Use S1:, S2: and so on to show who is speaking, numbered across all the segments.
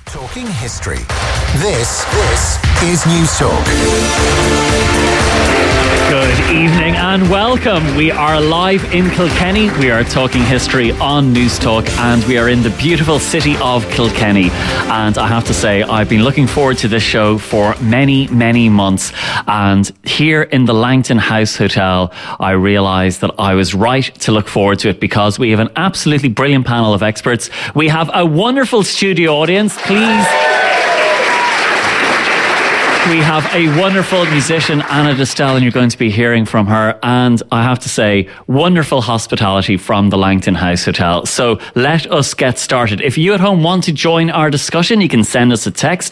S1: Talking history. This is News Talk.
S2: Good evening and welcome. We are live in Kilkenny. We are talking history on News Talk and we are in the beautiful city of Kilkenny. And I have to say, I've been looking forward to this show for many, many months. And here in the Langton House Hotel, I realised that I was right to look forward to it because we have an absolutely brilliant panel of experts. We have a wonderful studio audience. Please. We have a wonderful musician, Anna Distel, and you're going to be hearing from her. And I have to say, wonderful hospitality from the Langton House Hotel. So let us get started. If you at home want to join our discussion, you can send us a text.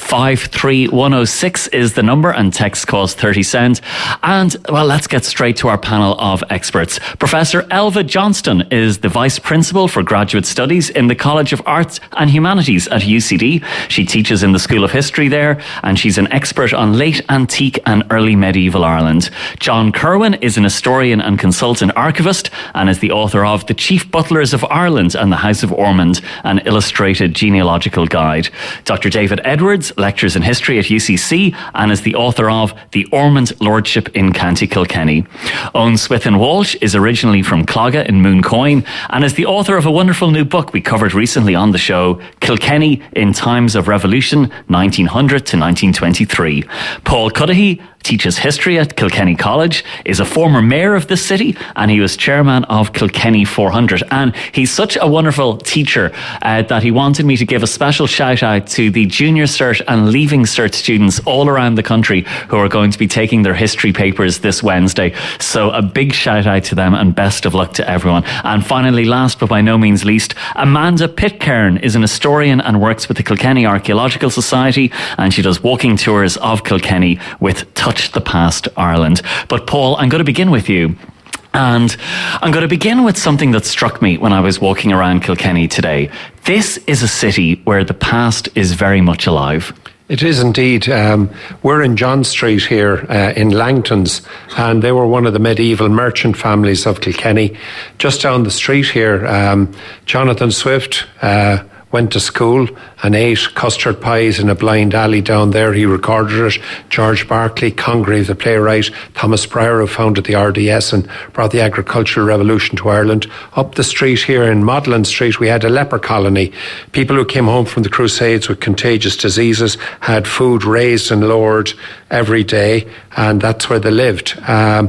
S2: 53106 is the number and text costs 30 cents. And, well, let's get straight to our panel of experts. Professor Elva Johnston is the Vice Principal for Graduate Studies in the College of Arts and Humanities at UCD. She teaches in the School of History there, and she's an expert on late antique and early medieval Ireland. John Kerwin is an historian and consultant archivist and is the author of The Chief Butlers of Ireland and the House of Ormond, an illustrated genealogical guide. Dr. David Edwards lectures in history at UCC and is the author of The Ormond Lordship in County Kilkenny. Owen Swithin Walsh is originally from Clogga in Mooncoin and is the author of a wonderful new book we covered recently on the show, Kilkenny in Times of Revolution, 1900 to 1923. Paul Cudahy teaches history at Kilkenny College, is a former mayor of this city, and he was chairman of Kilkenny 400. And he's such a wonderful teacher that he wanted me to give a special shout out to the Junior Cert and Leaving Cert students all around the country who are going to be taking their history papers this Wednesday. So a big shout out to them and best of luck to everyone. And finally, last but by no means least, Amanda Pitcairn is an historian and works with the Kilkenny Archaeological Society, and she does walking tours of Kilkenny with Touch the Past Ireland. But Paul, I'm going to begin with you. And I'm going to begin with something that struck me when I was walking around Kilkenny today. This is a city where the past is very much alive.
S3: It is indeed. We're in John Street here in Langtons, and they were one of the medieval merchant families of Kilkenny. Just down the street here, Jonathan Swift went to school and ate custard pies in a blind alley down there. He recorded it. George Barclay, Congreve, the playwright, Thomas Pryor, who founded the RDS and brought the agricultural revolution to Ireland. Up the street here in Modlin Street, we had a leper colony. People who came home from the Crusades with contagious diseases had food raised and lowered every day, and that's where they lived.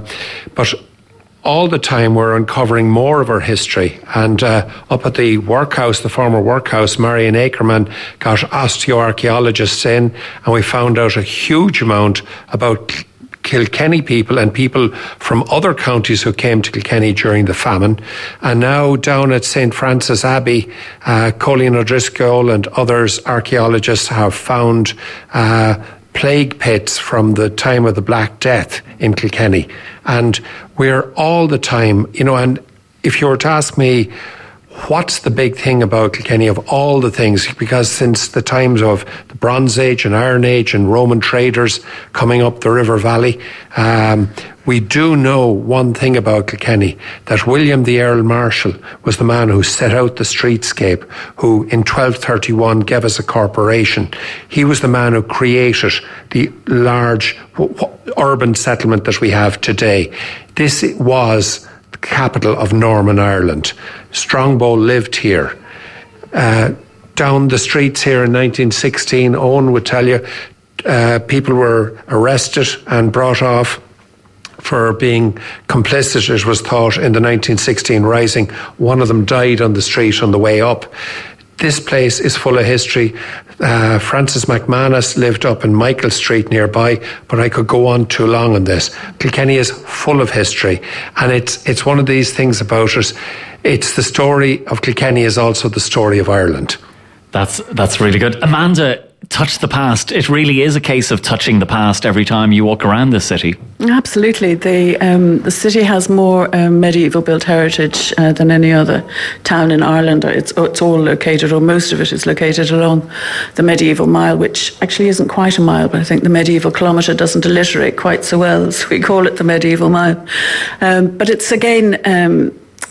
S3: But all the time we're uncovering more of our history, and up at the workhouse, the former workhouse, Marion Akerman got osteoarchaeologists in, and we found out a huge amount about Kilkenny people and people from other counties who came to Kilkenny during the famine. And now down at St. Francis Abbey, Colleen O'Driscoll and others archaeologists have found plague pits from the time of the Black Death in Kilkenny. And we're all the time, and if you were to ask me, what's the big thing about Kilkenny of all the things? Because since the times of the Bronze Age and Iron Age and Roman traders coming up the River Valley, we do know one thing about Kilkenny, that William the Earl Marshal was the man who set out the streetscape, who in 1231 gave us a corporation. He was the man who created the large urban settlement that we have today. This was the capital of Norman Ireland. Strongbow lived here. Down the streets here in 1916, Owen would tell you, people were arrested and brought off for being complicit, it was thought, in the 1916 rising. One of them died on the street on the way up. This place is full of history. Francis McManus lived up in Michael Street nearby, but I could go on too long on this. Kilkenny is full of history, and it's one of these things about it. It's the story of Kilkenny is also the story of Ireland.
S2: That's really good. Amanda, touch the past. It really is a case of touching the past every time you walk around this city.
S4: Absolutely. The city has more medieval built heritage than any other town in Ireland. It's all located, or most of it is located along the medieval mile, which actually isn't quite a mile, but I think the medieval kilometre doesn't alliterate quite so well, so we call it the medieval mile. But it's again a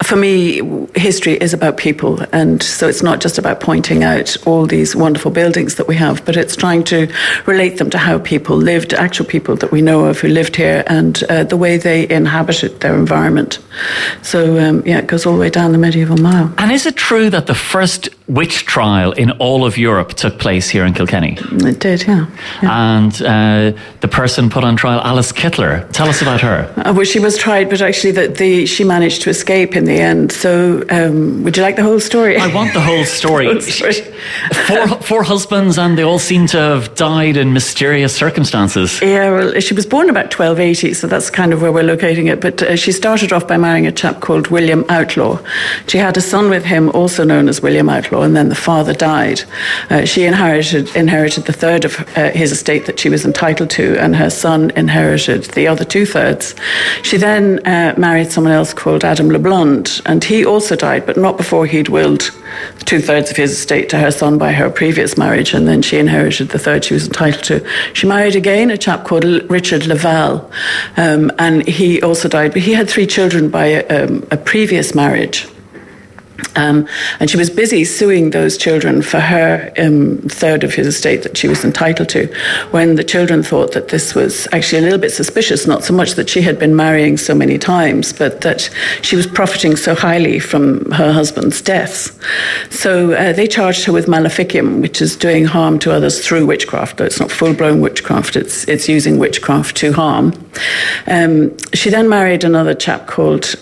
S4: for me, history is about people, and so it's not just about pointing out all these wonderful buildings that we have, but it's trying to relate them to how people lived, actual people that we know of who lived here, and the way they inhabited their environment. So, it goes all the way down the medieval mile.
S2: And is it true that the first witch trial in all of Europe took place here in Kilkenny?
S4: It did, yeah.
S2: And the person put on trial, Alice Kittler. Tell us about her.
S4: Well, she was tried, but actually she managed to escape in the end. So would you like the whole story?
S2: I want the whole story. Four husbands, and they all seem to have died in mysterious circumstances.
S4: Yeah, well, she was born about 1280, so that's kind of where we're locating it. But she started off by marrying a chap called William Outlaw. She had a son with him, also known as William Outlaw, and then the father died. She inherited the third of his estate that she was entitled to, and her son inherited the other 2/3. She then married someone else called Adam LeBlond, and he also died, but not before he'd willed 2/3 of his estate to her son by her previous marriage, and then she inherited the third she was entitled to. She married again a chap called Richard Laval, and he also died, but he had 3 children by a previous marriage. And she was busy suing those children for her third of his estate that she was entitled to, when the children thought that this was actually a little bit suspicious, not so much that she had been marrying so many times, but that she was profiting so highly from her husband's deaths. So they charged her with maleficium, which is doing harm to others through witchcraft, though it's not full-blown witchcraft, it's using witchcraft to harm. She then married another chap called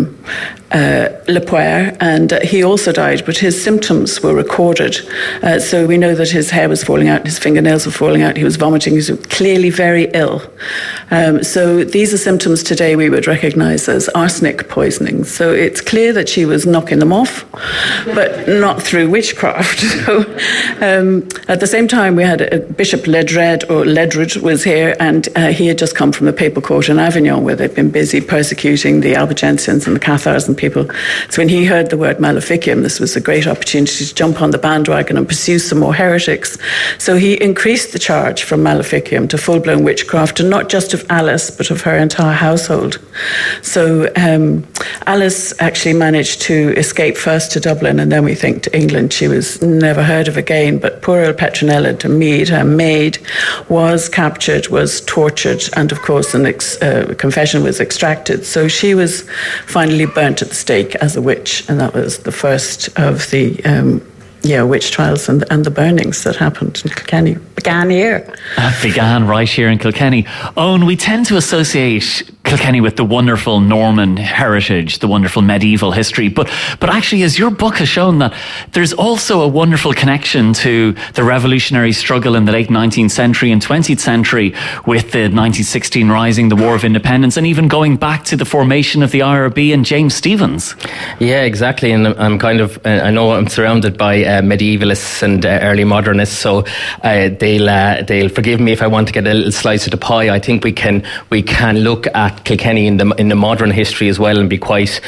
S4: Le Poire, and he also died, but his symptoms were recorded. So we know that his hair was falling out, his fingernails were falling out, he was vomiting, he was clearly very ill. So these are symptoms today we would recognise as arsenic poisoning. So it's clear that she was knocking them off, but not through witchcraft. So at the same time, we had Bishop Ledred was here, and he had just come from the papal court in Avignon, where they've been busy persecuting the Albigensians and the Cathars and people. So when he heard the word maleficium, this was a great opportunity to jump on the bandwagon and pursue some more heretics. So he increased the charge from maleficium to full-blown witchcraft, and not just of Alice, but of her entire household. So Alice actually managed to escape first to Dublin, and then we think to England. She was never heard of again, but poor old Petronella de Meade, her maid, was captured, was tortured, and of course a confession was extracted. So she was finally burnt at the stake as a witch, and that was the first of the witch trials and the burnings that happened in Kilkenny. Began here.
S2: Began right here in Kilkenny. Owen, we tend to associate Kilkenny with the wonderful Norman heritage, the wonderful medieval history, but actually, as your book has shown, that there's also a wonderful connection to the revolutionary struggle in the late 19th century and 20th century, with the 1916 Rising, the War of Independence, and even going back to the formation of the IRB and James Stephens.
S5: Yeah, exactly. And I'm kind of, I know I'm surrounded by medievalists and early modernists, so they'll forgive me if I want to get a little slice of the pie. I think we can look at Kilkenny in the modern history as well, and be quite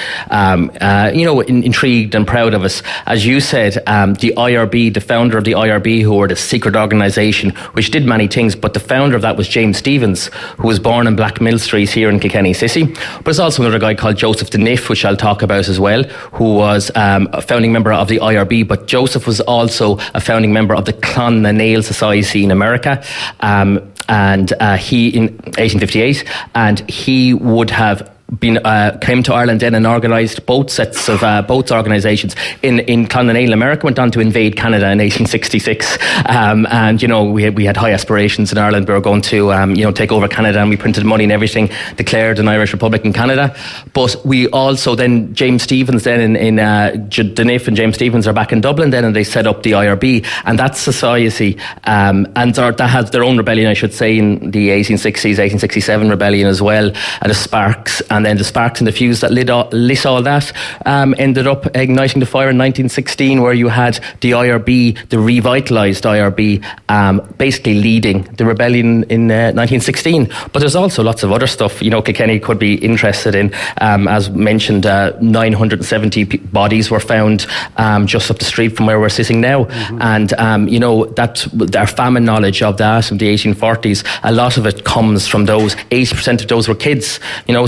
S5: intrigued and proud of us. As you said, the IRB, the founder of the IRB, who were the secret organisation which did many things, but the founder of that was James Stephens, who was born in Blackmill Street here in Kilkenny City. But there's also another guy called Joseph de Niff, which I'll talk about as well, who was a founding member of the IRB, but Joseph was also a founding member of the Clon na Nail Society in America, and he in 1858, and he would have came to Ireland then and organised both sets of both organisations in Clon na Nail. America went on to invade Canada in 1866, and we had high aspirations in Ireland. We were going to take over Canada, and we printed money and everything, declared an Irish Republic in Canada. But we also then, James Stephens then in de Niff and James Stephens are back in Dublin then, and they set up the IRB, and that society and that has their own rebellion, I should say, in the 1860s, 1867 rebellion as well, and the Sparks. And then the sparks and the fuse that lit all that ended up igniting the fire in 1916, where you had the IRB, the revitalised IRB, basically leading the rebellion in 1916. But there's also lots of other stuff, Kilkenny could be interested in. As mentioned, 970 bodies were found just up the street from where we're sitting now. Mm-hmm. And, that our famine knowledge of that, of the 1840s, a lot of it comes from those. 80% of those were kids, so it's quite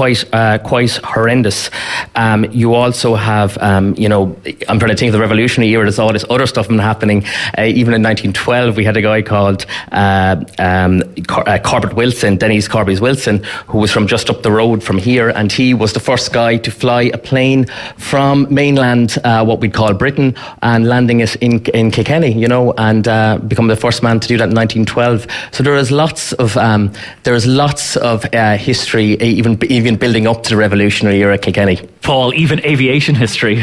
S5: quite horrendous. You also have, I'm trying to think of the Revolutionary era. There's all this other stuff happening. Even in 1912, we had a guy called Corbett Wilson, Denny's Corbett Wilson, who was from just up the road from here, and he was the first guy to fly a plane from mainland, what we'd call Britain, and landing it in Kilkenny, and become the first man to do that in 1912. So there is lots of history, even building up to the Revolutionary era, Kilkenny.
S2: Paul, even aviation history.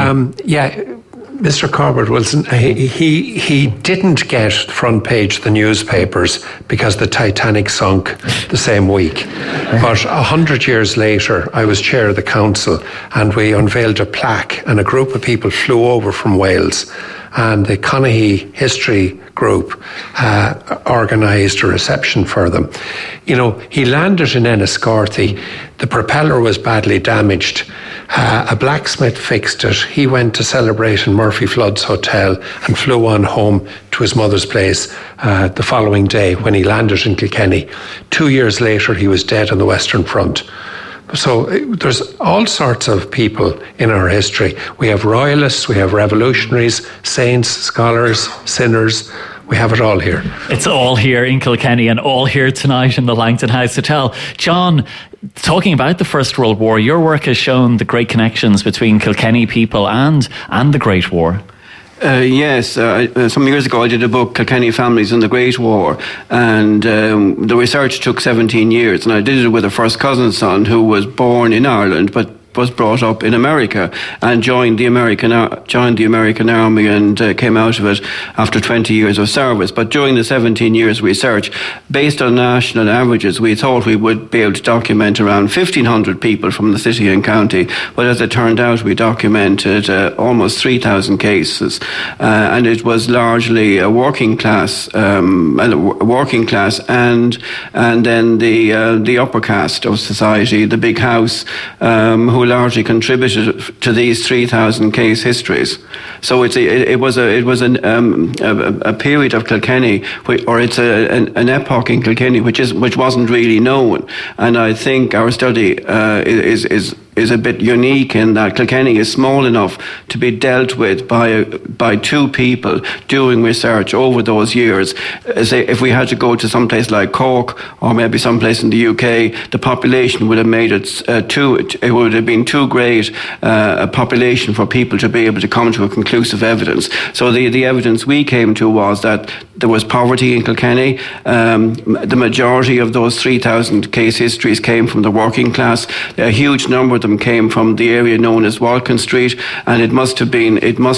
S3: Mr. Corbett Wilson, he didn't get front page of the newspapers because the Titanic sunk the same week. But 100 years later, I was chair of the council, and we unveiled a plaque, and a group of people flew over from Wales, and the Connahee History Group organised a reception for them. He landed in Enniscorthy. The propeller was badly damaged. A blacksmith fixed it. He went to celebrate in Murphy Flood's hotel and flew on home to his mother's place the following day when he landed in Kilkenny. 2 years later, he was dead on the Western Front. So there's all sorts of people in our history. We have royalists, we have revolutionaries, saints, scholars, sinners. We have it all here.
S2: It's all here in Kilkenny, and all here tonight in the Langton House Hotel. John, talking about the First World War, your work has shown the great connections between Kilkenny people and the Great War.
S6: Yes, some years ago I did a book, Kilkenny Families in the Great War, and the research took 17 years, and I did it with a first cousin's son who was born in Ireland but was brought up in America and joined the American Army and came out of it after 20 years of service. But during the 17 years research, based on national averages, we thought we would be able to document around 1,500 people from the city and county. But as it turned out, we documented almost 3,000 cases, and it was largely a working class, and then the upper caste of society, the big house, who largely contributed to these 3,000 case histories. So it was a period of Kilkenny, it's an epoch in Kilkenny which wasn't really known, and I think our study is a bit unique in that Kilkenny is small enough to be dealt with by two people doing research over those years. Say, if we had to go to some place like Cork or maybe some place in the UK, the population would have made it it would have been too great a population for people to be able to come to a conclusive evidence. So the evidence we came to was that there was poverty in Kilkenny. The majority of those 3,000 case histories came from the working class. A huge number of them came from the area known as Walkin Street, and it must have been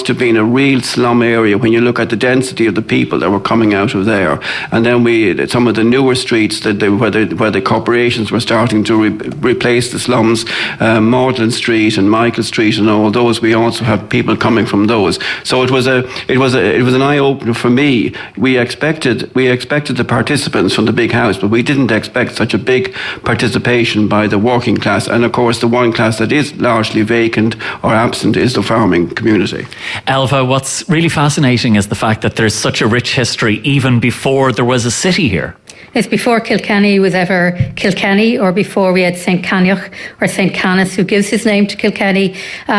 S6: a real slum area when you look at the density of the people that were coming out of there. And then some of the newer streets where the corporations were starting to replace the slums, Magdalen Street and Michael Street and all those, we also have people coming from those. So it was an eye opener for me. We expected the participants from the big house, but we didn't expect such a big participation by the working class. And of course, the one class that is largely vacant or absent is the farming community.
S2: Elva, what's really fascinating is the fact that there's such a rich history even before there was a city here.
S7: It's before Kilkenny was ever Kilkenny, or before we had St. Caniach or St. Canis, who gives his name to Kilkenny.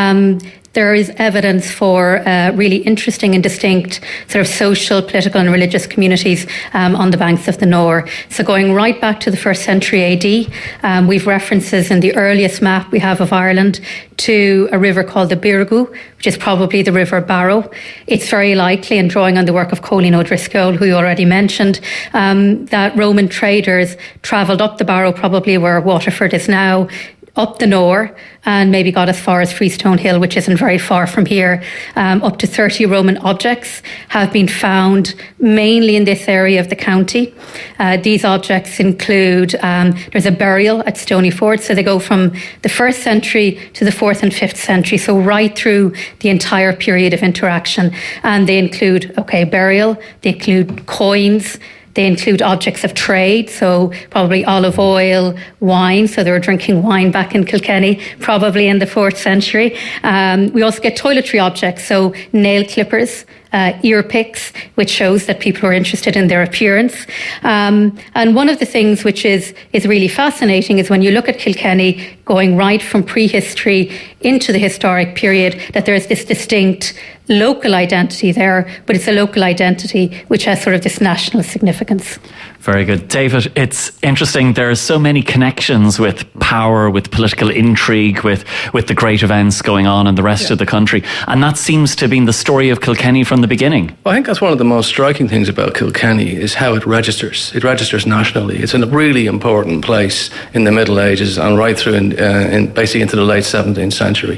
S7: There is evidence for really interesting and distinct sort of social, political and religious communities on the banks of the Nore. So going right back to the 1st century AD, we've references in the earliest map we have of Ireland to a river called the Birgu, which is probably the River Barrow. It's very likely, and drawing on the work of Colleen O'Driscoll, who you already mentioned, that Roman traders travelled up the Barrow, probably where Waterford is now, up the Nore, and maybe got as far as Freestone Hill, which isn't very far from here. Up to 30 Roman objects have been found mainly in this area of the county. These objects include, there's a burial at Stony Ford, so they go from the 1st century to the 4th and 5th century, so right through the entire period of interaction. And they include, burial, they include coins, they include objects of trade, so probably olive oil, wine, so they were drinking wine back in Kilkenny, probably in the 4th century. We also get toiletry objects, so nail clippers, ear picks, which shows that people are interested in their appearance. And one of the things which is really fascinating is when you look at Kilkenny going right from prehistory into the historic period, that there's this distinct local identity there, but it's a local identity which has sort of this national significance.
S2: Very good. David, it's interesting. There are so many connections with power, with political intrigue, with the great events going on in the rest of the country. And that seems to have been the story of Kilkenny from the beginning.
S8: Well, I think that's one of the most striking things about Kilkenny is how it registers. It registers nationally. It's a really important place in the Middle Ages and right through in basically into the late 17th century.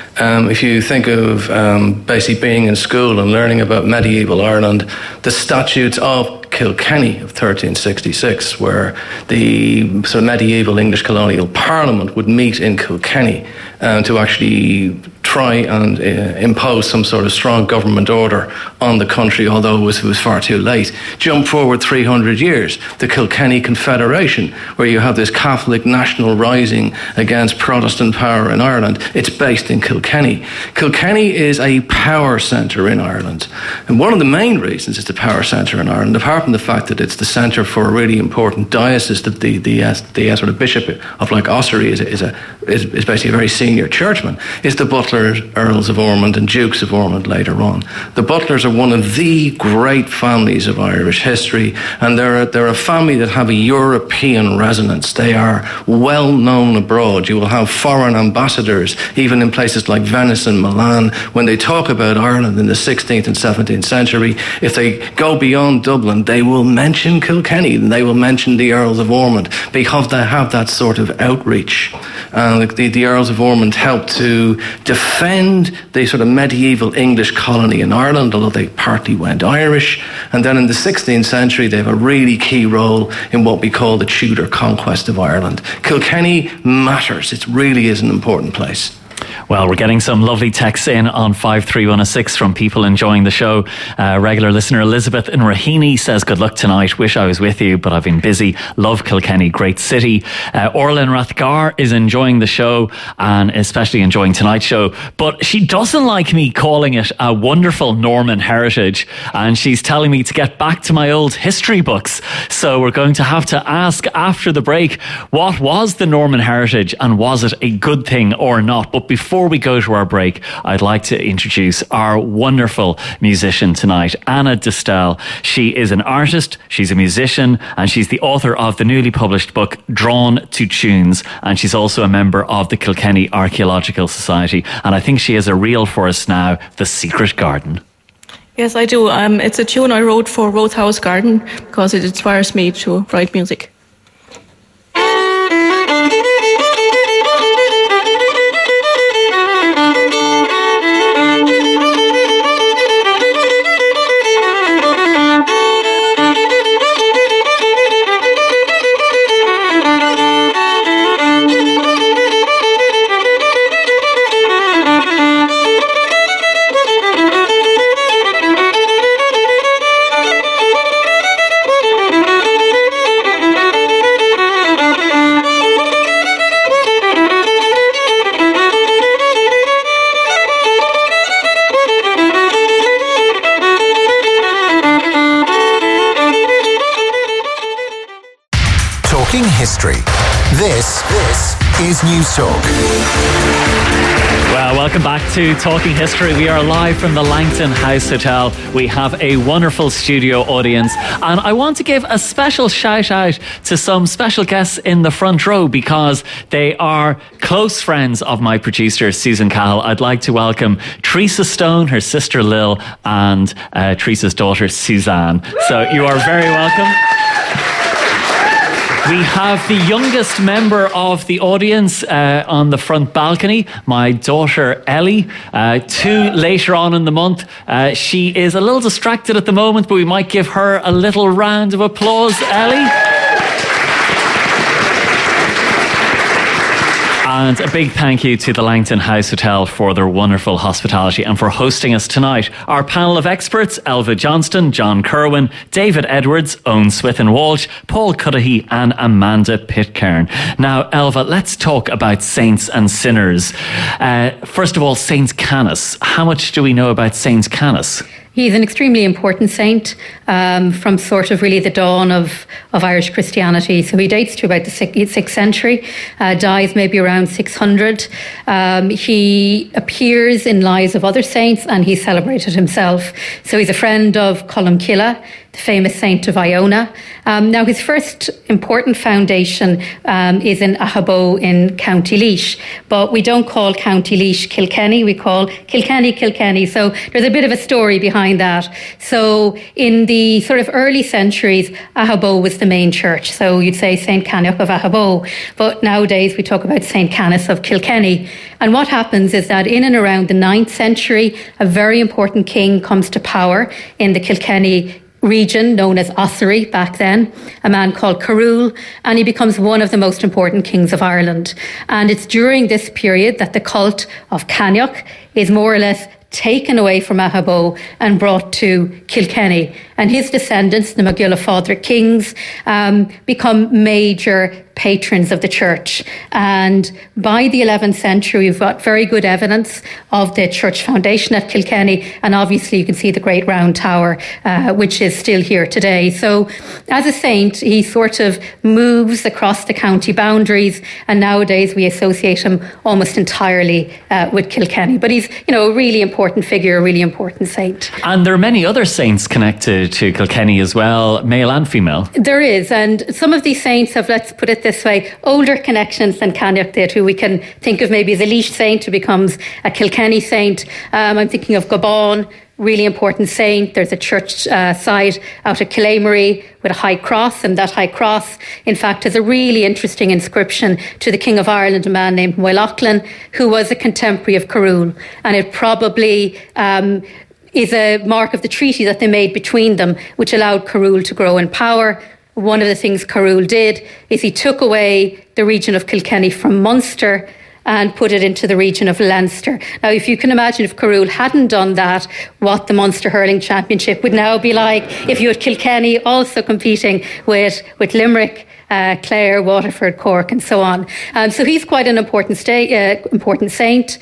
S8: If you think of basically being in school and learning about medieval Ireland, the statutes of Kilkenny of 1366, where the sort of medieval English colonial parliament would meet in Kilkenny to actually try and impose some sort of strong government order on the country, although it was far too late. Jump forward 300 years, the Kilkenny Confederation, where you have this Catholic national rising against Protestant power in Ireland. It's based in Kilkenny. Kilkenny is a power centre in Ireland. And one of the main reasons it's the power centre in Ireland, apart from the fact that it's the centre for a really important diocese, that the sort of bishop of like Ossory is basically a very senior churchman, is the Butler Earls of Ormond and Dukes of Ormond later on. The Butlers are one of the great families of Irish history, and they're a family that have a European resonance. They are well known abroad. You will have foreign ambassadors, even in places like Venice and Milan, when they talk about Ireland in the 16th and 17th century. If they go beyond Dublin, they will mention Kilkenny, and they will mention the Earls of Ormond, because they have that sort of outreach. And the Earls of Ormond helped to defend the sort of medieval English colony in Ireland, although they partly went Irish. And then in the 16th century, they have a really key role in what we call the Tudor conquest of Ireland. Kilkenny matters. It really is an important place.
S2: Well, we're getting some lovely texts in on 53106 from people enjoying the show. Regular listener Elizabeth in Raheny says, good luck tonight. Wish I was with you, but I've been busy. Love Kilkenny, great city. Orlin Rathgar is enjoying the show and especially enjoying tonight's show. But she doesn't like me calling it a wonderful Norman heritage. And she's telling me to get back to my old history books. So we're going to have to ask after the break, what was the Norman heritage and was it a good thing or not? But before we go to our break, I'd like to introduce our wonderful musician tonight, Anna Distel. She is an artist, she's a musician, and she's the author of the newly published book Drawn to Tunes, and she's also a member of the Kilkenny Archaeological Society. And I think she has a reel for us now, The Secret Garden.
S9: Yes, I do. It's a tune I wrote for Roadhouse Garden because it inspires me to write music.
S1: History. This is News Talk.
S2: Well, welcome back to Talking History. We are live from the Langton House Hotel. We have a wonderful studio audience, and I want to give a special shout out to some special guests in the front row because they are close friends of my producer, Susan Cahill. I'd like to welcome Teresa Stone, her sister Lil, and Teresa's daughter Suzanne. So you are very welcome. We have the youngest member of the audience on the front balcony, my daughter Ellie. 2 later on in the month. She is a little distracted at the moment, but we might give her a little round of applause, Ellie. And a big thank you to the Langton House Hotel for their wonderful hospitality and for hosting us tonight. Our panel of experts, Elva Johnston, John Kerwin, David Edwards, Owen Swithin Walsh, Paul Cudahy and Amanda Pitcairn. Now, Elva, let's talk about saints and sinners. First of all, Saint Canice. How much do we know about Saint Canice?
S7: He's an extremely important saint from sort of really the dawn of Irish Christianity. So he dates to about the 6th century, dies maybe around 600. He appears in lives of other saints and he's celebrated himself. So he's a friend of Columcille, the famous saint of Iona. Now his first important foundation is in Aghaboe in County Laois, but we don't call County Laois Kilkenny, we call Kilkenny Kilkenny. So there's a bit of a story behind that. So in the sort of early centuries, Aghaboe was the main church. So you'd say St. Caniach of Aghaboe, but nowadays we talk about St. Canis of Kilkenny. And what happens is that in and around the 9th century, a very important king comes to power in the Kilkenny region known as Ossory back then, a man called Carroll, and he becomes one of the most important kings of Ireland. And it's during this period that the cult of Caniach is more or less taken away from Aghaboe and brought to Kilkenny. And his descendants, the Magilla Fádra kings, become major patrons of the church. And by the 11th century, we've got very good evidence of the church foundation at Kilkenny. And obviously you can see the Great Round Tower, which is still here today. So as a saint, he sort of moves across the county boundaries. And nowadays we associate him almost entirely with Kilkenny. But he's, a really important figure, a really important saint.
S2: And there are many other saints connected to Kilkenny as well, male and female.
S7: There is. And some of these saints have, let's put it this way, older connections than Caniach did, who we can think of maybe as a Laois saint who becomes a Kilkenny saint. I'm thinking of Gabon, really important saint. There's a church site out at Killamery with a high cross, and that high cross, in fact, has a really interesting inscription to the King of Ireland, a man named Moylachlan, who was a contemporary of Carroll. And it probably is a mark of the treaty that they made between them, which allowed Carroll to grow in power. One of the things Carroll did is he took away the region of Kilkenny from Munster and put it into the region of Leinster. Now, if you can imagine if Carroll hadn't done that, what the Munster Hurling Championship would now be like if you had Kilkenny also competing with Limerick, Clare, Waterford, Cork, and so on. So he's quite an important saint.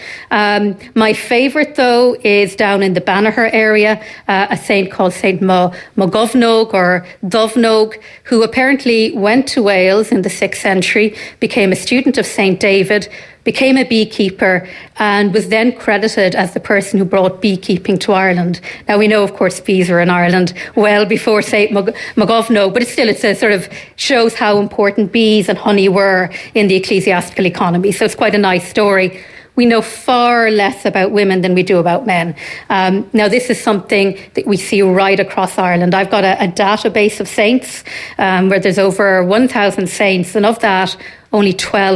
S7: My favourite, though, is down in the Banagher area, a saint called Saint Mogovnog or Dovnog, who apparently went to Wales in the 6th century, became a student of Saint David, became a beekeeper, and was then credited as the person who brought beekeeping to Ireland. Now, we know, of course, bees were in Ireland well before St. Mogovnog, but it sort of shows how important bees and honey were in the ecclesiastical economy. So it's quite a nice story. We know far less about women than we do about men. Now, this is something that we see right across Ireland. I've got a database of saints where there's over 1,000 saints, and of that, only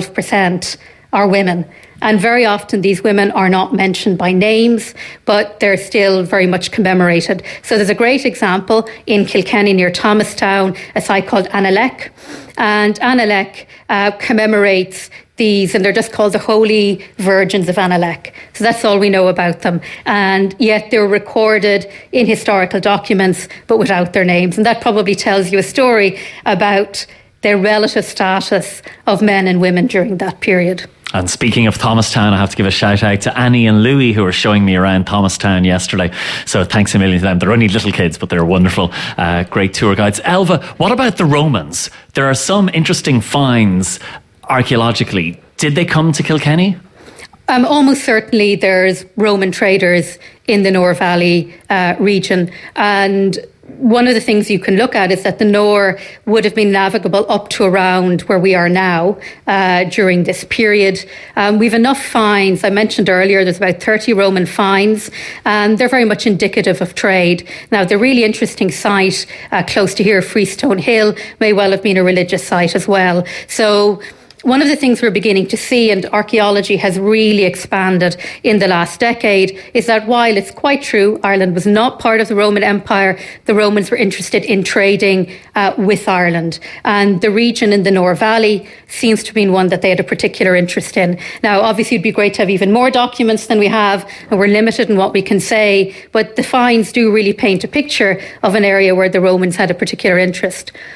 S7: 12% are women. And very often these women are not mentioned by names, but they're still very much commemorated. So there's a great example in Kilkenny near Thomastown, a site called Annalech. And Annalech commemorates these, and they're just called the Holy Virgins of Annalech. So that's all we know about them. And yet they're recorded in historical documents, but without their names. And that probably tells you a story about their relative status of men and women during that period.
S2: And speaking of Thomastown, I have to give a shout out to Annie and Louis, who were showing me around Thomastown yesterday. So thanks a million to them. They're only little kids, but they're wonderful, great tour guides. Elva, what about the Romans? There are some interesting finds archaeologically. Did they come to Kilkenny?
S7: Almost certainly there's Roman traders in the Nore Valley region, and one of the things you can look at is that the Nore would have been navigable up to around where we are now during this period. We've enough finds. I mentioned earlier there's about 30 Roman finds, and they're very much indicative of trade. Now, the really interesting site close to here, Freestone Hill, may well have been a religious site as well. So one of the things we're beginning to see, and archaeology has really expanded in the last decade, is that while it's quite true Ireland was not part of the Roman Empire, the Romans were interested in trading with Ireland. And the region in the Nore Valley seems to have been one that they had a particular interest in. Now, obviously, it'd be great to have even more documents than we have, and we're limited in what we can say, but the finds do really paint a picture of an area where the Romans had a particular interest.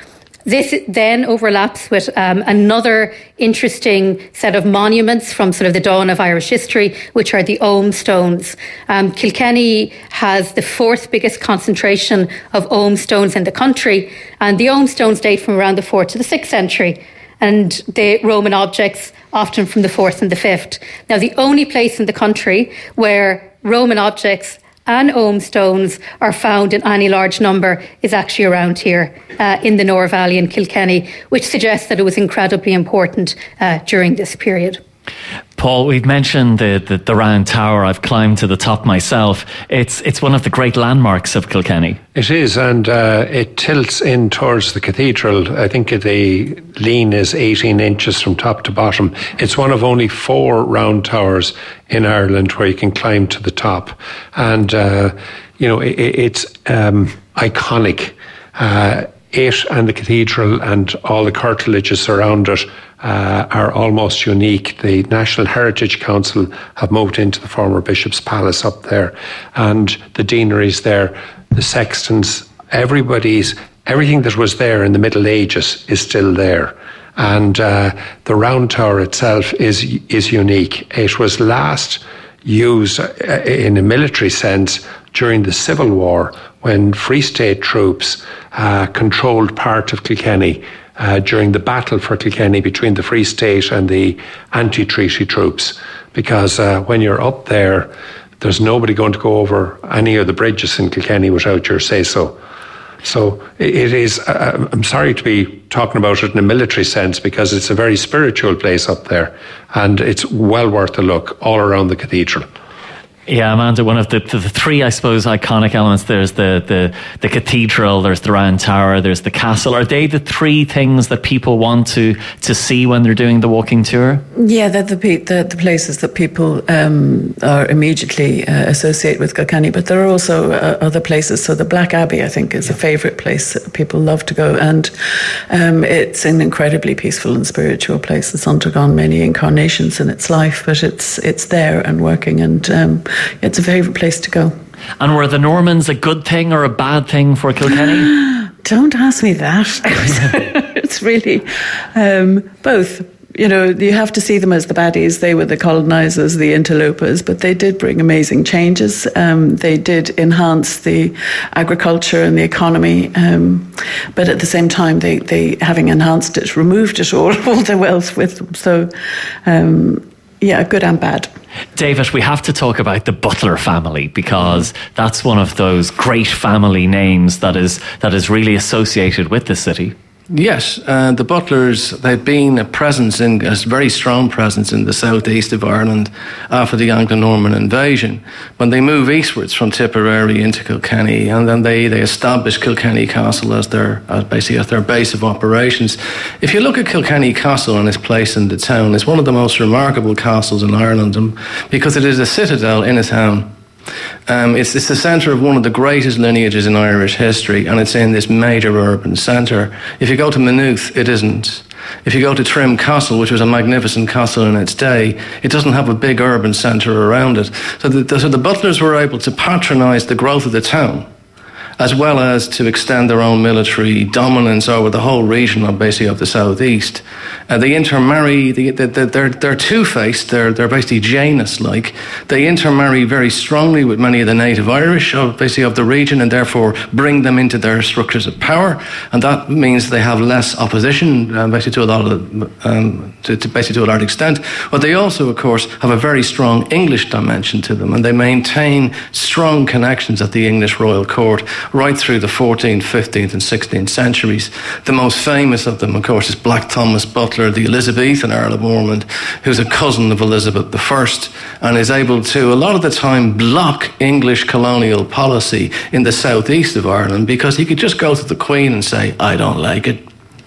S7: This then overlaps with another interesting set of monuments from sort of the dawn of Irish history, which are the Ogham stones. Kilkenny has the fourth biggest concentration of Ogham stones in the country, and the Ogham stones date from around the 4th to the 6th century, and the Roman objects often from the 4th and the 5th. Now, the only place in the country where Roman objects and Ogham stones are found in any large number is actually around here in the Nore Valley in Kilkenny, which suggests that it was incredibly important during this period.
S2: Paul, we've mentioned the Round Tower. I've climbed to the top myself. It's one of the great landmarks of Kilkenny.
S3: It is, and it tilts in towards the cathedral. I think the lean is 18 inches from top to bottom. It's one of only 4 round towers in Ireland where you can climb to the top. And, it's iconic. It and the cathedral and all the curtilages around it are almost unique. The National Heritage Council have moved into the former Bishop's Palace up there, and the deaneries there, the sextons, everything that was there in the Middle Ages is still there. And the Round Tower itself is unique. It was last used in a military sense during the Civil War, when Free State troops controlled part of Kilkenny during the battle for Kilkenny between the Free State and the anti-treaty troops. Because when you're up there, there's nobody going to go over any of the bridges in Kilkenny without your say-so. So it is, I'm sorry to be talking about it in a military sense, because it's a very spiritual place up there, and it's well worth a look all around the cathedral.
S2: Yeah, Amanda, one of the 3, I suppose, iconic elements, there's the cathedral, there's the Round Tower, there's the castle. Are they the 3 things that people want to see when they're doing the walking tour?
S4: Yeah, they're the places that people are immediately associate with Kilkenny, but there are also other places. So the Black Abbey, I think, is a favourite place that people love to go, and it's an incredibly peaceful and spiritual place. It's undergone many incarnations in its life, but it's there and working, and it's a favourite place to go.
S2: And were the Normans a good thing or a bad thing for Kilkenny?
S4: Don't ask me that. It's really both. You have to see them as the baddies. They were the colonisers, the interlopers, but they did bring amazing changes. They did enhance the agriculture and the economy, but at the same time, they having enhanced it, removed it all their wealth with them. So, good and bad.
S2: David, we have to talk about the Butler family, because that's one of those great family names that is really associated with the city.
S8: Yes, the Butlers, they've been a very strong presence in the southeast of Ireland after the Anglo-Norman invasion, when they move eastwards from Tipperary into Kilkenny, and then they establish Kilkenny Castle as their base of operations. If you look at Kilkenny Castle and its place in the town, it's one of the most remarkable castles in Ireland, because it is a citadel in a town. It's the centre of one of the greatest lineages in Irish history, and it's in this major urban centre. If you go to Maynooth, it isn't. If you go to Trim Castle, which was a magnificent castle in its day, it doesn't have a big urban centre around it. So the Butlers were able to patronise the growth of the town, as well as to extend their own military dominance over the whole region of the southeast. They intermarry. They're two-faced. They're basically Janus-like. They intermarry very strongly with many of the native Irish of the region, and therefore bring them into their structures of power. And that means they have less opposition, to a large extent. But they also, of course, have a very strong English dimension to them, and they maintain strong connections at the English royal court right through the 14th, 15th and 16th centuries. The most famous of them, of course, is Black Thomas Butler, the Elizabethan Earl of Ormond, who's a cousin of Elizabeth I, and is able to, a lot of the time, block English colonial policy in the southeast of Ireland, because he could just go to the Queen and say, I don't like it.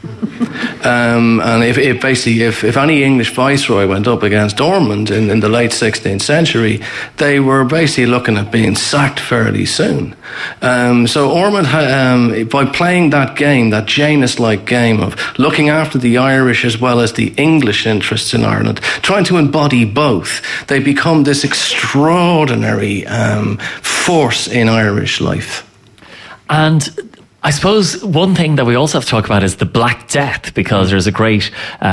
S8: And if any English viceroy went up against Ormond in the late 16th century, they were basically looking at being sacked fairly soon. So Ormond, by playing that game, that Janus-like game of looking after the Irish as well as the English interests in Ireland, trying to embody both, they become this extraordinary force in Irish life.
S2: And I suppose one thing that we also have to talk about is the Black Death, because there's a great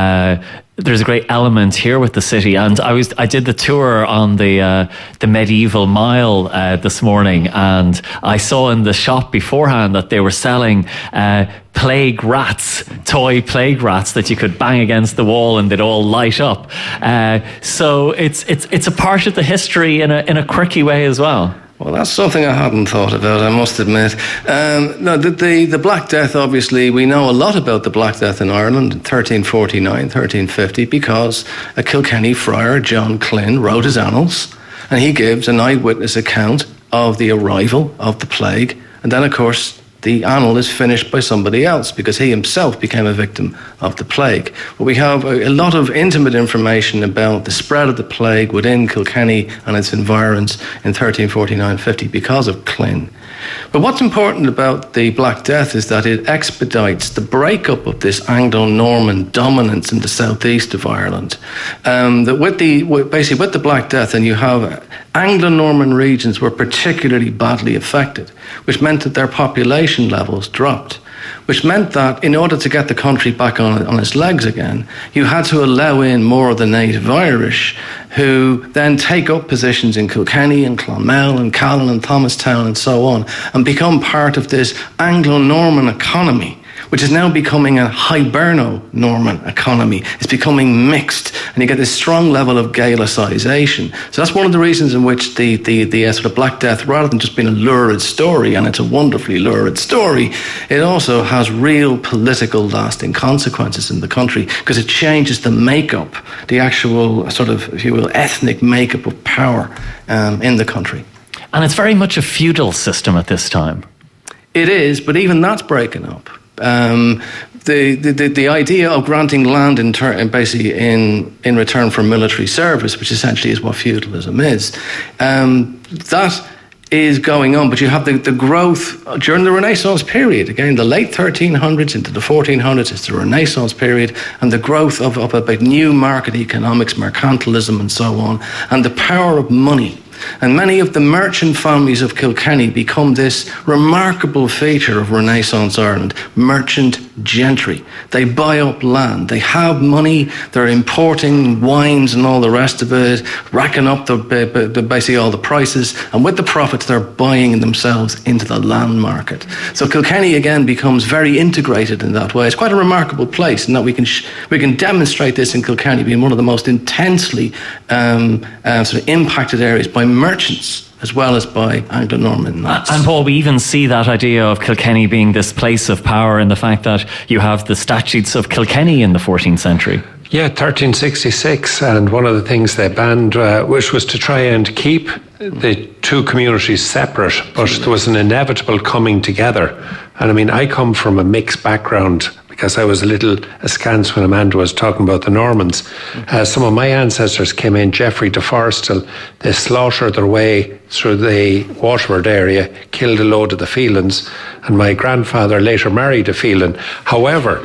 S2: element here with the city. And I did the tour on the medieval mile this morning, and I saw in the shop beforehand that they were selling plague rats, toy plague rats that you could bang against the wall and they'd all light up. So it's a part of the history in a quirky way as well.
S8: Well, that's something I hadn't thought about, I must admit. No, the Black Death, obviously, we know a lot about the Black Death in Ireland in 1349, 1350, because a Kilkenny friar, John Klyn, wrote his annals, and he gives an eyewitness account of the arrival of the plague. And then, of course, the annal is finished by somebody else because he himself became a victim of the plague. But we have a lot of intimate information about the spread of the plague within Kilkenny and its environs in 1349-50 because of Klyn. But what's important about the Black Death is that it expedites the breakup of this Anglo-Norman dominance in the southeast of Ireland. That with the Black Death, and you have Anglo-Norman regions were particularly badly affected, which meant that their population levels dropped, which meant that in order to get the country back on its legs again, you had to allow in more of the native Irish, who then take up positions in Kilkenny and Clonmel and Callan and Thomastown and so on, and become part of this Anglo-Norman economy, which is now becoming a Hiberno-Norman economy. It's becoming mixed, and you get this strong level of Gaelicization. So that's one of the reasons in which the sort of Black Death, rather than just being a lurid story, and it's a wonderfully lurid story, it also has real political lasting consequences in the country, because it changes the makeup, the actual sort of, if you will, ethnic makeup of power in the country.
S2: And it's very much a feudal system at this time.
S8: It is, but even that's breaking up. The idea of granting land in return for military service, which essentially is what feudalism is, that is going on. But you have the growth during the Renaissance period. Again, the late 1300s into the 1400s, it's the Renaissance period, and the growth of about new market economics, mercantilism, and so on, and the power of money. And many of the merchant families of Kilkenny become this remarkable feature of Renaissance Ireland, merchant gentry. They buy up land, they have money, they're importing wines and all the rest of it, racking up basically all the prices, and with the profits they're buying themselves into the land market. So Kilkenny again becomes very integrated in that way. It's quite a remarkable place, and that we can demonstrate this in Kilkenny being one of the most intensely sort of impacted areas by merchants as well as by Anglo-Norman knights. And
S2: Paul, we even see that idea of Kilkenny being this place of power in the fact that you have the statutes of Kilkenny in the 14th century.
S3: Yeah, 1366, and one of the things they banned, which was to try and keep the two communities separate, but there was an inevitable coming together. And I mean, I come from a mixed background, because I was a little askance when Amanda was talking about the Normans. Some of my ancestors came in, Geoffrey de Forrestal. They slaughtered their way through the Waterford area, killed a load of the Phelans, and my grandfather later married a Phelan. However,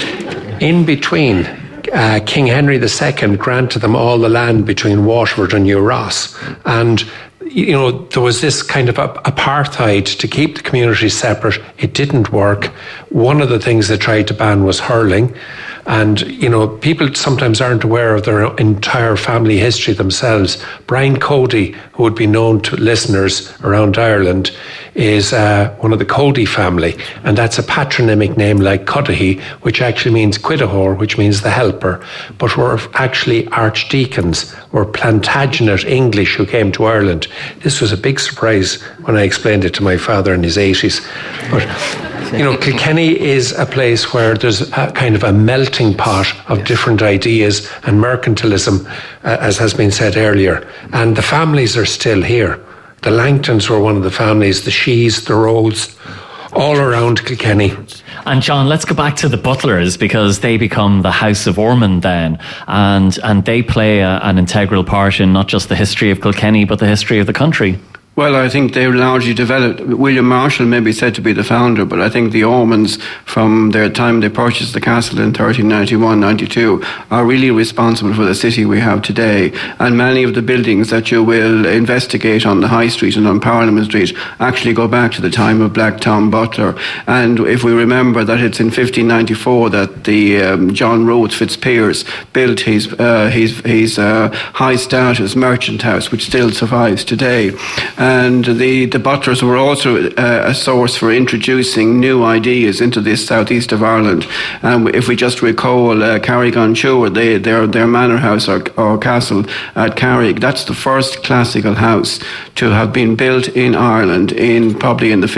S3: in between, King Henry II granted them all the land between Waterford and New Ross. And you know, there was this kind of apartheid to keep the communities separate. It didn't work. One of the things they tried to ban was hurling. And, you know, people sometimes aren't aware of their entire family history themselves. Brian Cody, who would be known to listeners around Ireland, is one of the Cody family. And that's a patronymic name like Cudahy, which actually means Cuidahour, which means the helper. But were actually archdeacons, were Plantagenet English who came to Ireland. This was a big surprise when I explained it to my father in his 80s. But, you know, Kilkenny is a place where there's a kind of a melting pot of different ideas and mercantilism, as has been said earlier. And the families are still here. The Langtons were one of the families, the Shees, the Rhodes, all around Kilkenny.
S2: And John, let's go back to the Butlers, because they become the House of Ormond then, and they play an integral part in not just the history of Kilkenny, but the history of the country.
S6: Well, I think they largely developed. William Marshall may be said to be the founder, but I think the Ormonds, from their time they purchased the castle in 1391-92, are really responsible for the city we have today. And many of the buildings that you will investigate on the High Street and on Parliament Street actually go back to the time of Black Tom Butler. And if we remember that it's in 1594 that the John Rhodes Fitzpiers built his high status merchant house, which still survives today. And the Butlers were also a source for introducing new ideas into this southeast of Ireland. And if we just recall Carrick-on-Suir, their manor house or castle at Carrick, that's the first classical house to have been built in Ireland probably in the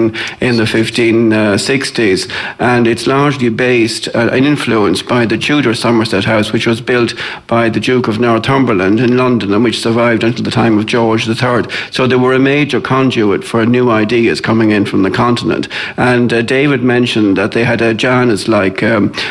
S6: 1560s, and it's largely based and influenced by the Tudor Somerset House, which was built by the Duke of Northumberland in London and which survived until the time of George III. So they were a major conduit for new ideas coming in from the continent. And David mentioned that they had a Janus-like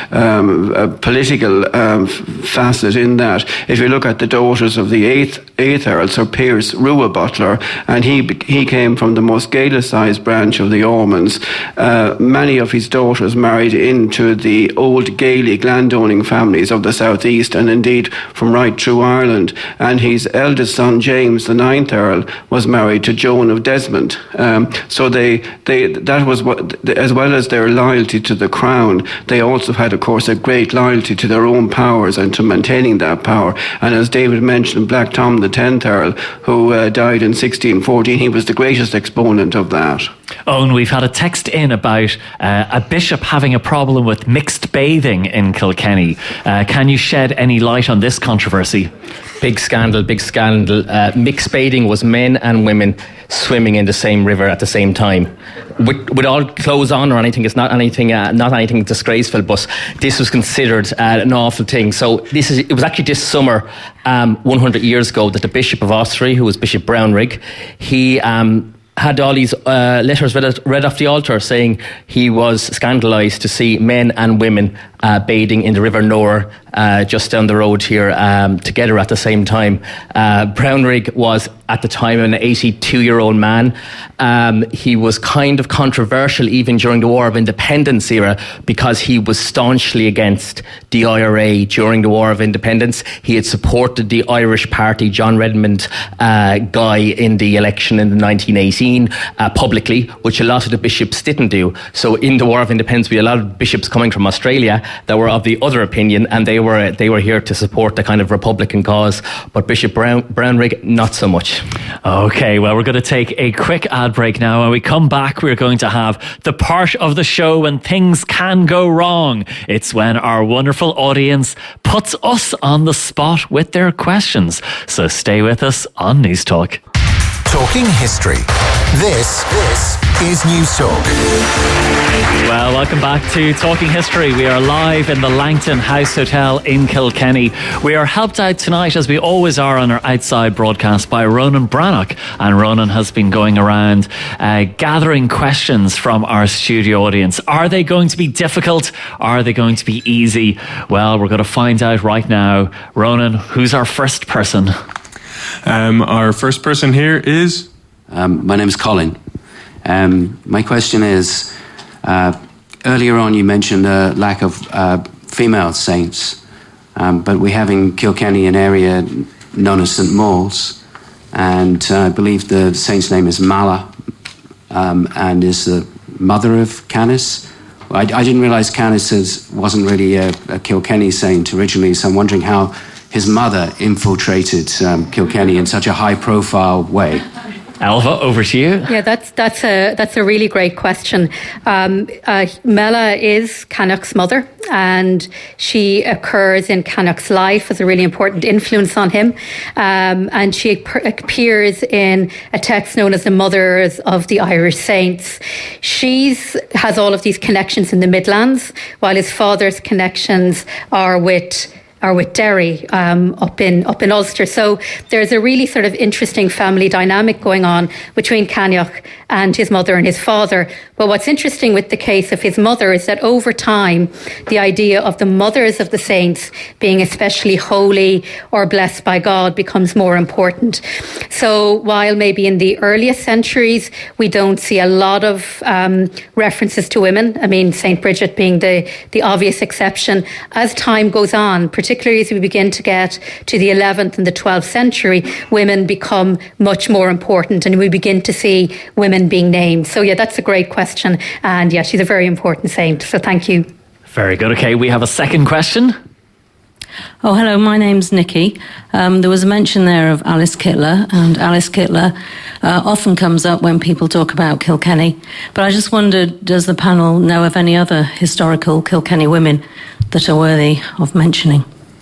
S6: political facet in that. If you look at the daughters of the eighth Earl, Sir Piers Rua Butler, and he came from the most Gaelicised branch of the Ormonds. Many of his daughters married into the old Gaelic landowning families of the southeast, and indeed from right through Ireland. And his eldest son, James, the 9th Earl, was married to Joan of Desmond. So that was what, as well as their loyalty to the crown, they also had, of course, a great loyalty to their own powers and to maintaining that power. And as David mentioned, Black Tom, the 10th Earl, who died in 1614, he was the greatest exponent of that.
S2: Owen, we've had a text in about a bishop having a problem with mixed bathing in Kilkenny. Can you shed any light on this controversy?
S5: Big scandal. Mixed bathing was men and women swimming in the same river at the same time. With all clothes on or anything, it's not anything disgraceful, but this was considered an awful thing. So it was actually this summer, 100 years ago, that the Bishop of Ossory, who was Bishop Brownrigg, he had all these letters read off the altar saying he was scandalised to see men and women bathing in the River Nore just down the road here together at the same time. Brownrigg was at the time an 82-year-old man. He was kind of controversial even during the War of Independence era because he was staunchly against the IRA during the War of Independence. He had supported the Irish party, John Redmond guy, in the election in 1918 publicly, which a lot of the bishops didn't do. So in the War of Independence, we had a lot of bishops coming from Australia that were of the other opinion, and they were here to support the kind of Republican cause. But Bishop Brownrigg, not so much.
S2: Okay, well, we're going to take a quick ad break now. When we come back, we're going to have the part of the show when things can go wrong. It's when our wonderful audience puts us on the spot with their questions. So stay with us on News Talk.
S1: Talking history. This is News Talk.
S2: Well, welcome back to Talking History. We are live in the Langton House Hotel in Kilkenny. We are helped out tonight, as we always are on our outside broadcast, by Ronan Brannock. And Ronan has been going around gathering questions from our studio audience. Are they going to be difficult? Are they going to be easy? Well, we're going to find out right now. Ronan, who's our first person?
S10: Our first person here is...
S11: my name is Colin. My question is, earlier on you mentioned a lack of female saints, but we have in Kilkenny an area known as St. Mauls, and I believe the saint's name is Mala, and is the mother of Canis. I didn't realise Canis wasn't really a Kilkenny saint originally, so I'm wondering how his mother infiltrated Kilkenny in such a high-profile way.
S2: Elva, over to you.
S7: Yeah, that's a really great question. Mela is Cannock's mother, and she occurs in Cannock's life as a really important influence on him. And she appears in a text known as the Mothers of the Irish Saints. She has all of these connections in the Midlands, while his father's connections are with are with Derry up in Ulster. So there's a really sort of interesting family dynamic going on between Caniach and his mother and his father. But what's interesting with the case of his mother is that over time, the idea of the mothers of the saints being especially holy or blessed by God becomes more important. So while maybe in the earliest centuries, we don't see a lot of references to women, I mean, St. Bridget being the obvious exception, as time goes on, particularly as we begin to get to the 11th and the 12th century, women become much more important and we begin to see women being named. So yeah, that's a great question. And yeah, she's a very important saint. So thank you.
S2: Very good. Okay, we have a second question.
S12: Oh, hello, my name's Nikki. There was a mention there of Alice Kittler, and Alice Kittler often comes up when people talk about Kilkenny. But I just wondered, does the panel know of any other historical Kilkenny women that are worthy of mentioning?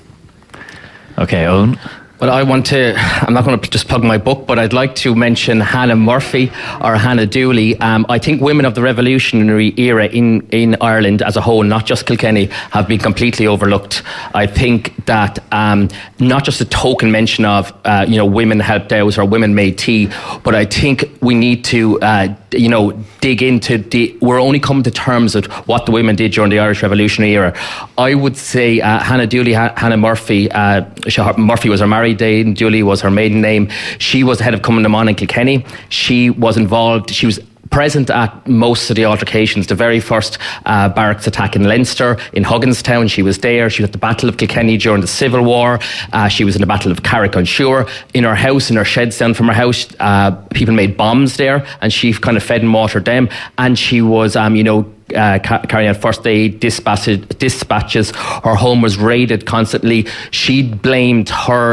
S2: Okay, Owen.
S5: Well, I'm not going to just plug my book, but I'd like to mention Hannah Murphy or Hannah Dooley. I think women of the revolutionary era in Ireland as a whole, not just Kilkenny, have been completely overlooked. I think that not just a token mention of, women helped out or women made tea, but I think we need to, dig into we're only coming to terms with what the women did during the Irish Revolutionary era. I would say Hannah Dooley, Hannah Murphy, Murphy was her married name, Dooley was her maiden name. She was the head of Cummin in Kilkenny. She was involved, she was present at most of the altercations. The very first barracks attack in Leinster, in Hugginstown, she was there. She was at the Battle of Kilkenny during the Civil War. She was in the Battle of Carrick-on-Suir. In her house, in her sheds down from her house, people made bombs there, and she kind of fed and watered them. And she was, carrying out first aid dispatches. Her home was raided constantly. She blamed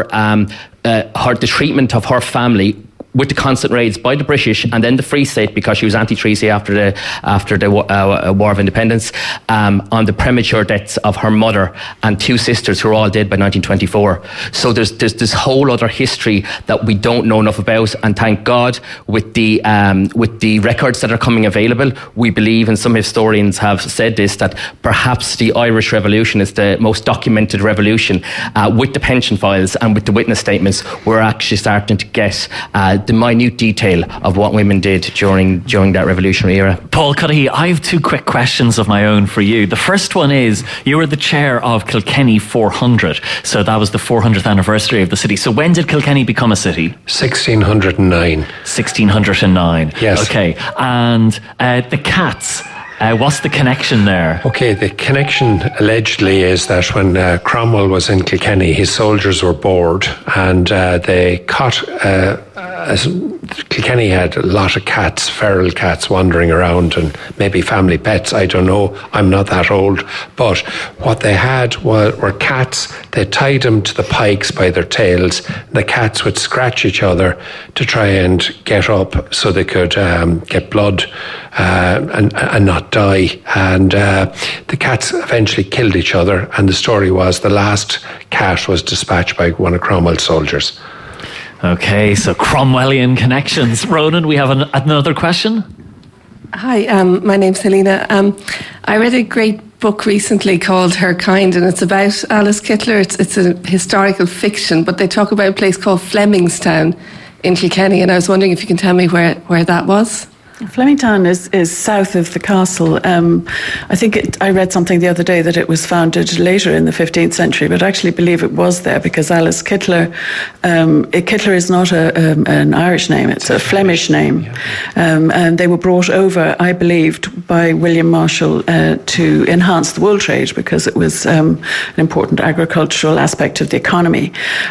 S5: the treatment of her family with the constant raids by the British and then the Free State, because she was anti-treaty after the War of Independence, on the premature deaths of her mother and two sisters who were all dead by 1924. So there's this whole other history that we don't know enough about, and thank God with the records that are coming available, we believe, and some historians have said this, that perhaps the Irish Revolution is the most documented revolution. With the pension files and with the witness statements, we're actually starting to get the minute detail of what women did during that revolutionary era.
S2: Paul Cuddihy, I have two quick questions of my own for you. The first one is, you were the chair of Kilkenny 400, so that was the 400th anniversary of the city. So when did Kilkenny become a city?
S3: 1609.
S2: 1609.
S3: Yes.
S2: Okay, and the Cats, what's the connection there? Okay,
S3: the connection allegedly is that when Cromwell was in Kilkenny, his soldiers were bored and they caught... Kilkenny had a lot of cats, feral cats wandering around, and maybe family pets, I don't know, I'm not that old, but what they had were cats. They tied them to the pikes by their tails. The cats would scratch each other to try and get up so they could get blood and not die, and the cats eventually killed each other, and the story was the last cat was dispatched by one of Cromwell's soldiers.
S2: Okay, so Cromwellian connections. Ronan, we have another question.
S13: Hi, my name's Helena. I read a great book recently called Her Kind, and it's about Alice Kittler. It's a historical fiction, but they talk about a place called Flemingstown in Kilkenny, and I was wondering if you can tell me where that was.
S4: Flemingtown is south of the castle. I think I read something the other day that it was founded later in the 15th century, but I actually believe it was there because Alice Kittler, Kittler is not an Irish name, it's a Flemish name. And they were brought over, I believed, by William Marshall to enhance the wool trade because it was an important agricultural aspect of the economy.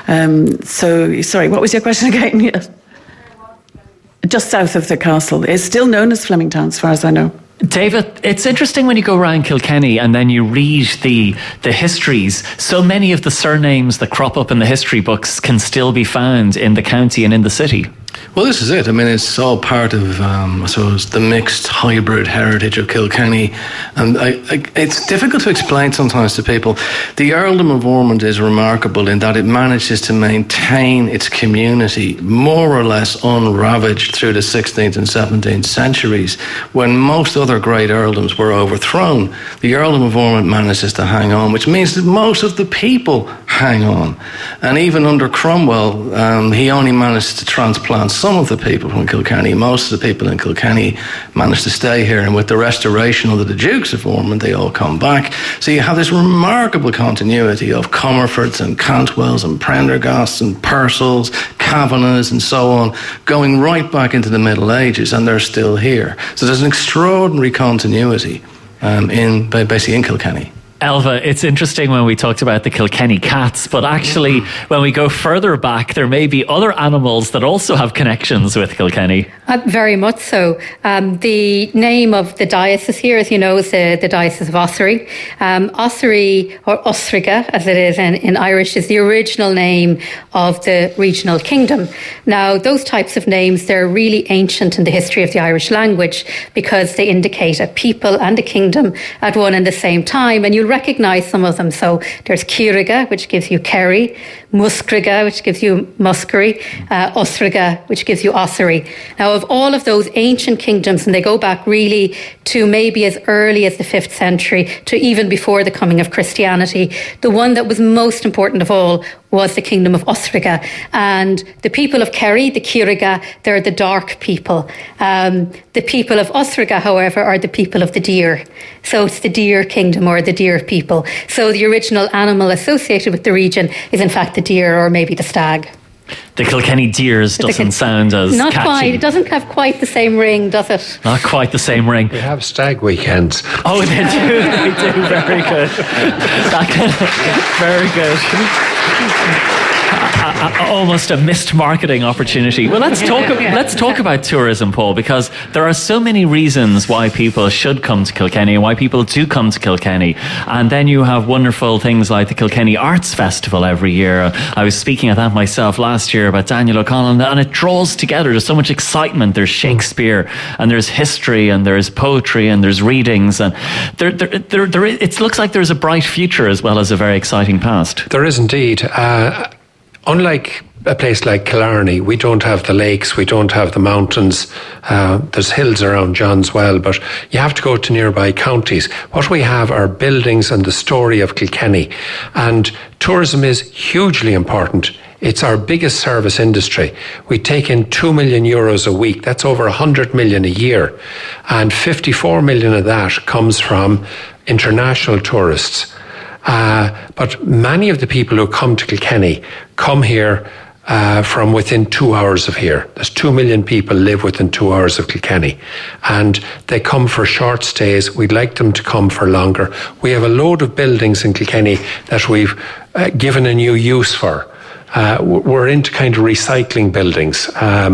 S4: Sorry, what was your question again? Yes. Just south of the castle. It's still known as Flemingtown, as far as I know.
S2: David, it's interesting when you go around Kilkenny and then you read the histories. So many of the surnames that crop up in the history books can still be found in the county and in the city.
S8: Well, this is it. I mean, it's all part of, I suppose, the mixed hybrid heritage of Kilkenny. And it's difficult to explain sometimes to people. The Earldom of Ormond is remarkable in that it manages to maintain its community more or less unravaged through the 16th and 17th centuries. When most other great earldoms were overthrown, the Earldom of Ormond manages to hang on, which means that most of the people hang on. And even under Cromwell, he only managed to transplant some of the people from Kilkenny. Most of the people in Kilkenny managed to stay here, and with the restoration under the Dukes of Ormond, they all come back. So you have this remarkable continuity of Comerfords and Cantwells and Prendergasts and Purcells, Kavanaghs and so on, going right back into the Middle Ages, and they're still here. So there's an extraordinary continuity basically in Kilkenny.
S2: Elva, it's interesting when we talked about the Kilkenny cats, but actually when we go further back, there may be other animals that also have connections with Kilkenny.
S7: Very much so. The name of the diocese here, as you know, is the Diocese of Ossory. Ossory, or Osriga, as it is in Irish, is the original name of the regional kingdom. Now, those types of names, they're really ancient in the history of the Irish language because they indicate a people and a kingdom at one and the same time, and you'll recognise some of them. So there's Ciuriga, which gives you Kerry, Muscriga, which gives you Muskery, Osriga, which gives you Ossory. Now, of all of those ancient kingdoms, and they go back really to maybe as early as the 5th century, to even before the coming of Christianity, the one that was most important of all was the kingdom of Osriga. And the people of Kerry, the Ciuriga, they're the dark people. The people of Osriga, however, are the people of the deer. So it's the deer kingdom or the deer people. So the original animal associated with the region is in fact the deer or maybe the stag.
S2: The Kilkenny Deers doesn't sound as
S7: not
S2: catchy.
S7: Quite. It doesn't have quite the same ring, does it?
S2: Not quite the same ring.
S3: They have stag weekends.
S2: Oh, they do. They do. Very good. Very good. Almost a missed marketing opportunity. Well, let's talk about tourism, Paul, because there are so many reasons why people should come to Kilkenny and why people do come to Kilkenny. And then you have wonderful things like the Kilkenny Arts Festival every year. I was speaking at that myself last year about Daniel O'Connell, and it draws together. There's so much excitement. There's Shakespeare, and there's history, and there's poetry, and there's readings, and it looks like there's a bright future as well as a very exciting past.
S3: There is indeed. Unlike a place like Killarney, we don't have the lakes, we don't have the mountains. There's hills around John's Well, but you have to go to nearby counties. What we have are buildings and the story of Kilkenny. And tourism is hugely important. It's our biggest service industry. We take in €2 million a week. That's over 100 million a year. And 54 million of that comes from international tourists. But many of the people who come to Kilkenny come here from within 2 hours of here. There's 2 million people live within 2 hours of Kilkenny, and they come for short stays. We'd like them to come for longer. We have a load of buildings in Kilkenny that we've given a new use for. We're into kind of recycling buildings.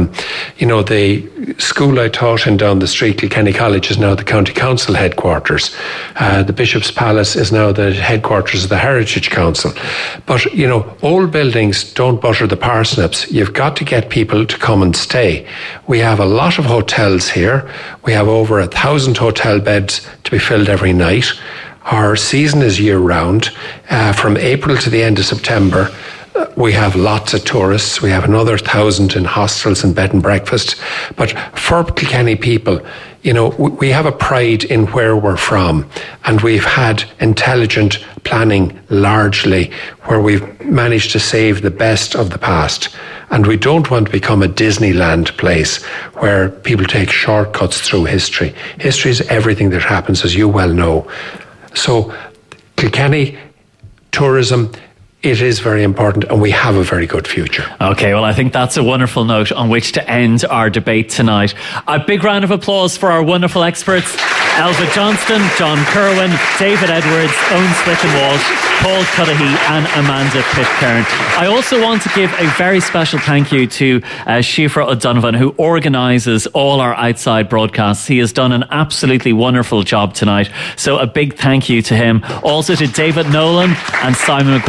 S3: The school I taught in down the street, Kilkenny College, is now the County Council headquarters. The Bishop's Palace is now the headquarters of the Heritage Council. But, old buildings don't butter the parsnips. You've got to get people to come and stay. We have a lot of hotels here. We have over 1,000 hotel beds to be filled every night. Our season is year round. From April to the end of September, we have lots of tourists. We have another 1,000 in hostels and bed and breakfast. But for Kilkenny people, we have a pride in where we're from, and we've had intelligent planning largely where we've managed to save the best of the past. And we don't want to become a Disneyland place where people take shortcuts through history. History is everything that happens, as you well know. So Kilkenny tourism, it is very important, and we have a very good future.
S2: Okay, well, I think that's a wonderful note on which to end our debate tonight. A big round of applause for our wonderful experts, Elva Johnston, John Kerwin, David Edwards, Owen Swithin-Walsh, Paul Cudahy and Amanda Pitcairn. I also want to give a very special thank you to Siofra O'Donovan, who organises all our outside broadcasts. He has done an absolutely wonderful job tonight, so a big thank you to him. Also to David Nolan and Simon Maguire back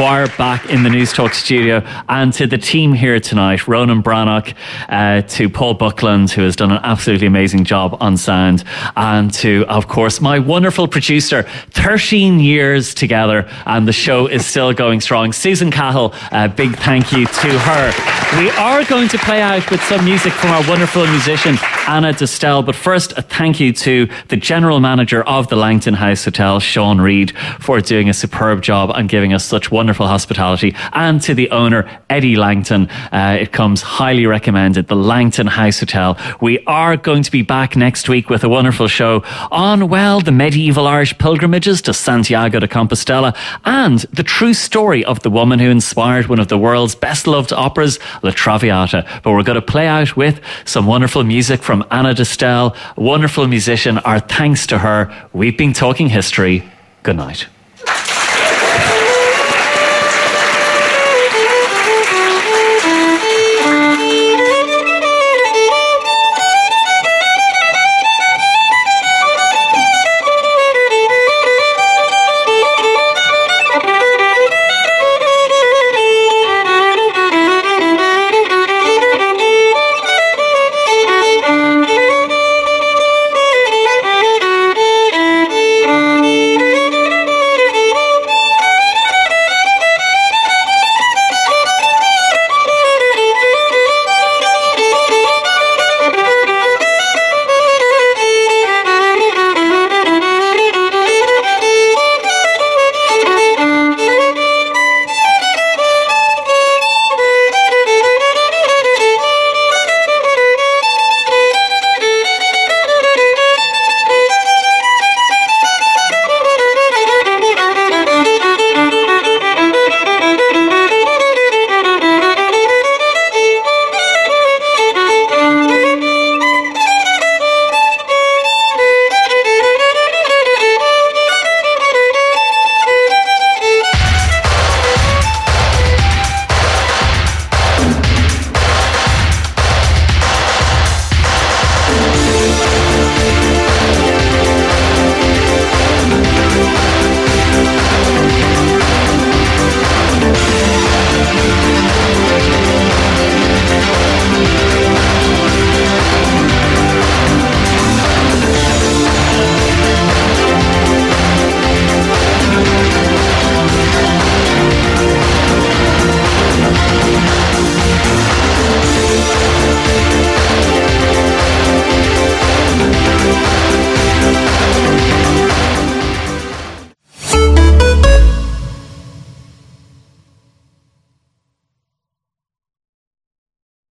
S2: back in the News Talk studio, and to the team here tonight, Ronan Brannock, to Paul Buckland, who has done an absolutely amazing job on sound, and to, of course, my wonderful producer. 13 years together, and the show is still going strong. Susan Cahill, big thank you to her. We are going to play out with some music from our wonderful musician Anna Distel, but first a thank you to the general manager of the Langton House Hotel, Sean Reid, for doing a superb job and giving us such wonderful hospitality, and to the owner Eddie Langton. It comes highly recommended, the Langton House Hotel. We are going to be back next week with a wonderful show on, well, the medieval Irish pilgrimages to Santiago de Compostela and the true story of the woman who inspired one of the world's best loved operas, La Traviata. But we're going to play out with some wonderful music from Anna Distel, a wonderful musician. Our thanks to her. We've been talking history. Good night.